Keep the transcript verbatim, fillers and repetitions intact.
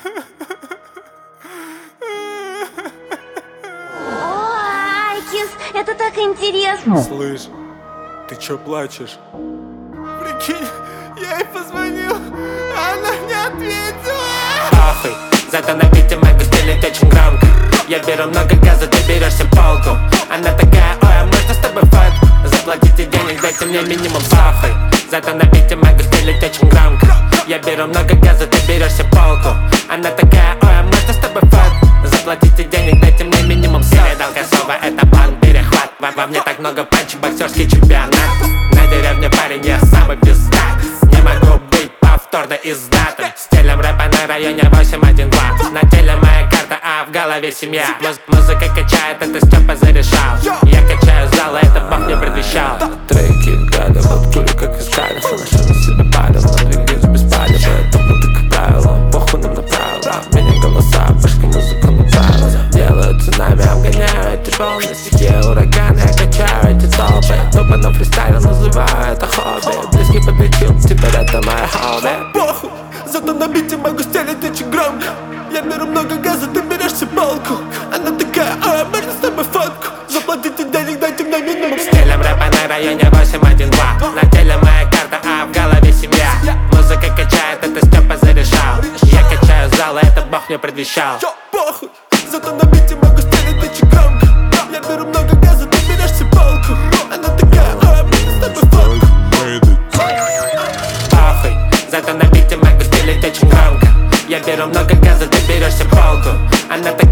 Ой, Кис, это так интересно. Слышь, ты чё плачешь? Прикинь, я ей позвонил, а она не ответила. Похуй, зато на бите могу стрелять очень громко. Я беру много газа, ты берешься полку. Она такая, ой, а можно с тобой фотку? Заплатите денег, дайте мне минимум. Похуй, зато на бите могу стрелять очень громко. Я беру много газа, ты берешься полку. Она такая, ой, а можно с тобой фотку? Заплатите денег, дайте мне минимум. Передал косово, это план перехват. Во, во мне так много панчи, боксерский чемпионат. На деревне парень, я самый пиздат. Не могу быть повторно издатым. Стилем рэпа на районе восемь один два. На теле моя карта, а в голове семья. Муз Музыка качает, это Степа зарешал. Я качаю зал, это Бог мне предвещал. Треки в гаде, вот курю как из кайфа. Наношу на себя палец, но двигаюсь без палева. Поэтому ты, как правило, похуй нам направо. Меня голоса, башка, музыку направо. Делаю цунами, обгоняю эти волны. Стихи, ураганы, я качаю эти толпы. Тупо на фристайле называю это хобби. Близкий подлечил, теперь это моя хобби. Похуй, зато на бите могу стрелять очень громко. Я беру много газа, ты берешься палку. Она такая, а можно с тобой фотку? Заплатите денег, дайте мне минимум. Стилем рэпа на районе восемь один два. На теле моя карта, а в голове семья. Музыка качает, это Степа зарешал. Я качаю зал, это Бог мне предвещал. Чё, похуй, зато на бите могу стрелять очень громко. Я беру много газа, ты берешься палку. Она такая, а можно с тобой фотку? Похуй, зато на бите могу стрелять очень громко. Я беру много газа, ты берешься полку. Она такая